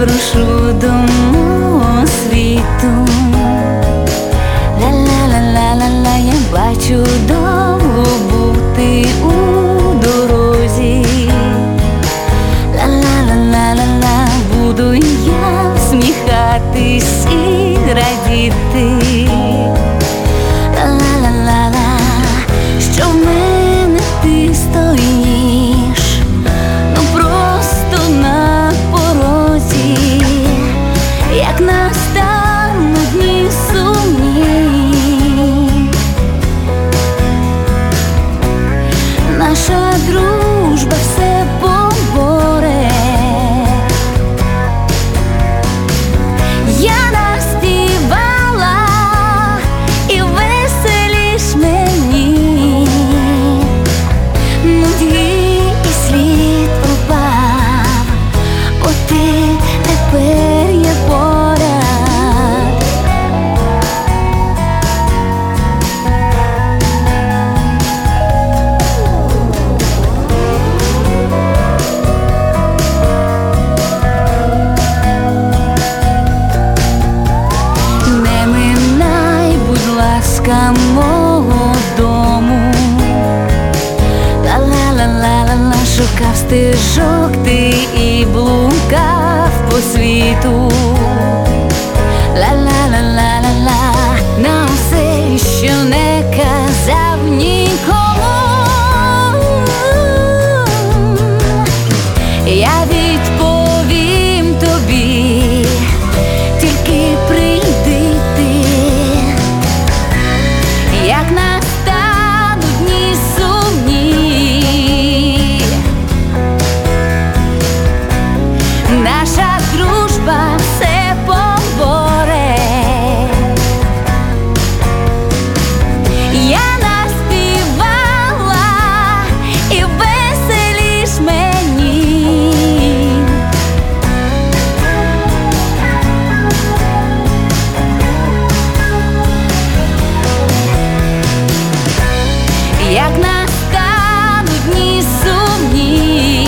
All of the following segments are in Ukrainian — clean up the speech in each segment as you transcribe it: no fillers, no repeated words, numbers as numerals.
прошу до мого світу. Ла-ла-ла-ла-ла-ла, я бачу довго бути у дорозі. Ла-ла-ла-ла-ла-ла, буду я всміхатись і радіти. Ла-ла-ла-ла-ла, що в мене ти стоїш, ну просто на порозі, як настануть дні сумні. Наша дружба все поборе. Я наспівала і веселіш мені, нудьги і слід пропав, бо ти тепер є поряд. Не минай, будь ласка, мого дому. Ла-ла-ла-ла-ла, шукав стежок ти і блукав по світу. Ла-ла-ла-ла-ла-ла, на все, що не казав нікому, я відповім тобі, тільки прийди ти, як настануть дні сумні. Наша дружба все поборе. Я наспівала і веселіш мені. Як настануть дні сумні.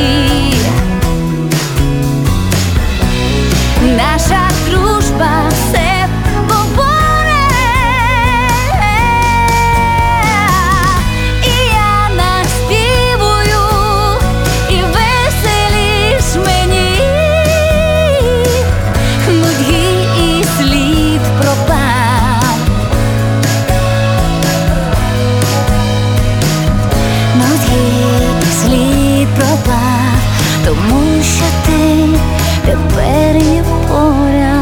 Наша дружба все поборе. І я наспівую, і веселіш мені. Нудьги і слід пропав. Нудьги і слід пропав, тому що ти тепер є поряд.